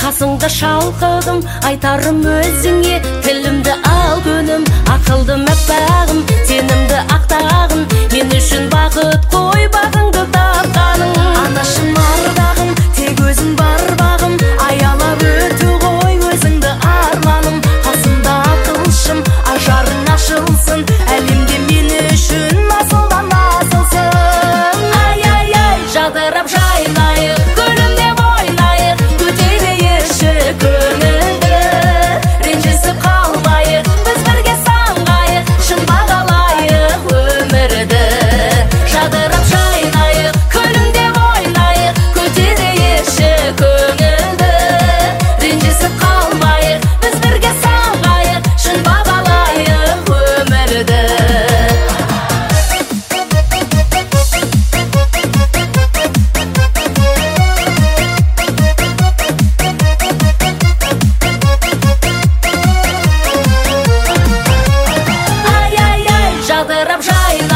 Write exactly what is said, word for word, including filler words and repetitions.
қасыңда шалқыдым, айтарым өзіңе, тілімді ал күнім, ақылдым әппағым, сенімді ақтағын, мен үшін бақыт қой бағыңды тапқаның. Анашым ардағым, тек өзің бар бағым, аялап өту ғой өзіңді арманым. Қасымда ақылшым, ажарың ашылсын, әлемде мен үшін асылдан асылсың. Ай, ай, ай, жадырап жайнайық, күлімдеп ойнайық, көтерейікші көңілді, ренжісіп қалмайық, біз бірге самғайық, шын бағалайық өмірді. Жадырап жайнайық, күлімдеп ойнайық, көтерейікші көңілді, ренжісіп қалмайық, біз бірге самғайық, шын бағалайық өмірді. Жадырап жайнайық,